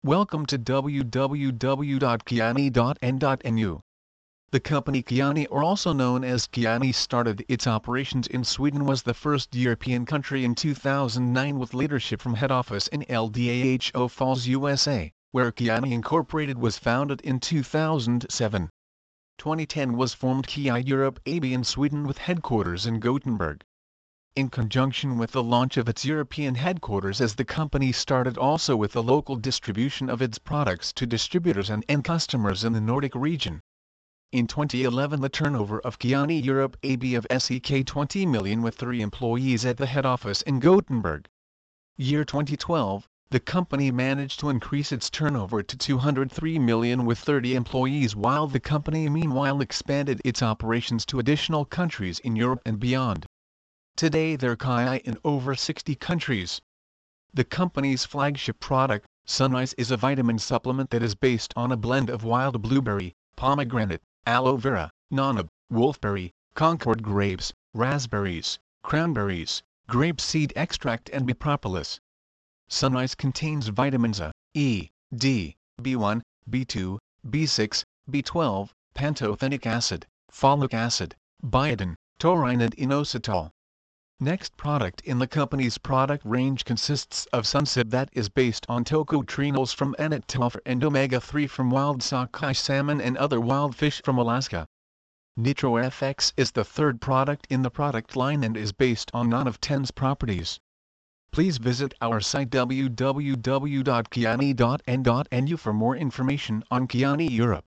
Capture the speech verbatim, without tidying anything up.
Welcome to w w w dot kiani dot n dot n u. The company Kiani, or also known as Kiani, started its operations in Sweden, was the first European country in two thousand nine with leadership from head office in L D A H O Falls, U S A, where Kiani Incorporated was founded in two thousand seven. twenty ten was formed Kia Europe A B in Sweden with headquarters in Gothenburg. In conjunction with the launch of its European headquarters, as the company started also with the local distribution of its products to distributors and end customers in the Nordic region. In twenty eleven, the turnover of Kiani Europe A B of S E K twenty million with three employees at the head office in Gothenburg. Year twenty twelve, the company managed to increase its turnover to two hundred three million with thirty employees, while the company meanwhile expanded its operations to additional countries in Europe and beyond. Today they're Kia in over sixty countries. The company's flagship product, Sunrise, is a vitamin supplement that is based on a blend of wild blueberry, pomegranate, aloe vera, nonab, wolfberry, concord grapes, raspberries, cranberries, grape seed extract and bee propolis. Sunrise contains vitamins A, E, D, B one, B two, B six, B twelve, pantothenic acid, folic acid, biotin, taurine and inositol. Next product in the company's product range consists of Sunset, that is based on tocotrienols from Enetopher and omega three from wild sockeye salmon and other wild fish from Alaska. NitroFX is the third product in the product line and is based on none of ten's properties. Please visit our site w w w dot kiani dot n dot n u for more information on Kiani Europe.